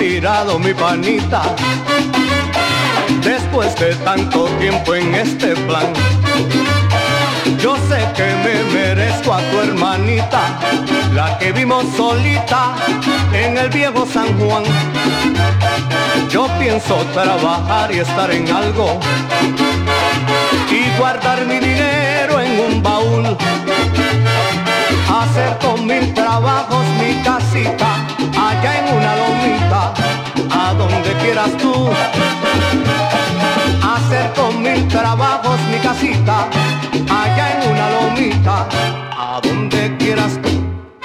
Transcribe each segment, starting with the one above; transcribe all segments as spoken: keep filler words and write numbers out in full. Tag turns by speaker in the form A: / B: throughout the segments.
A: tirado, mi panita. Después de tanto tiempo en este plan, yo sé que me merezco a tu hermanita, la que vimos solita en el viejo San Juan. Yo pienso trabajar y estar en algo y guardar mi dinero en un baúl, hacer con mil trabajos mi casita allá en una lomita, a donde quieras tú. Hacer con mil trabajos mi casita allá en una lomita, a donde quieras tú.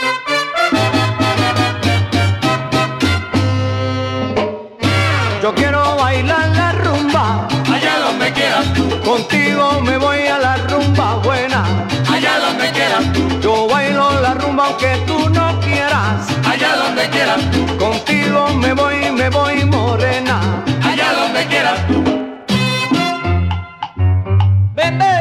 A: Yo quiero bailar la rumba
B: allá donde quieras tú.
A: Contigo me voy a la rumba buena
B: allá donde quieras tú.
A: Yo bailo la rumba aunque tú no quieras
B: allá donde quieras tú.
A: Contigo me voy, me voy morena
B: allá donde quieras tú.
A: ¡Vete!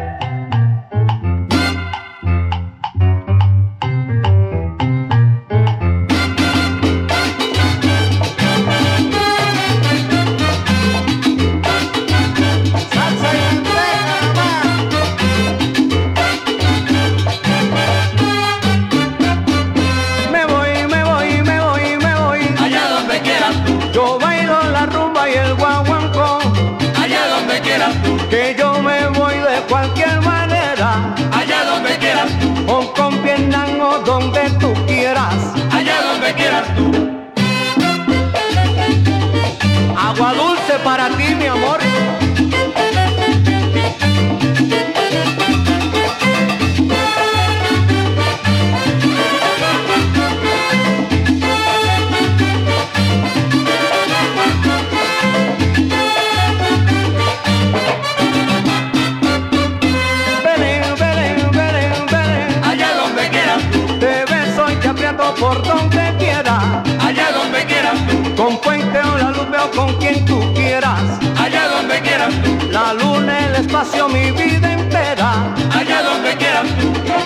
A: Que yo me voy de cualquier manera,
B: allá donde quieras tú,
A: o con Vietnam o donde tú quieras,
B: allá donde quieras tú.
A: Agua dulce para ti, mi amor. Por donde quiera,
B: allá donde quieras tú,
A: con Puente o la luz veo con quien tú quieras,
B: allá donde quieras tú,
A: la luna, el espacio, mi vida entera,
B: allá donde quieras tú.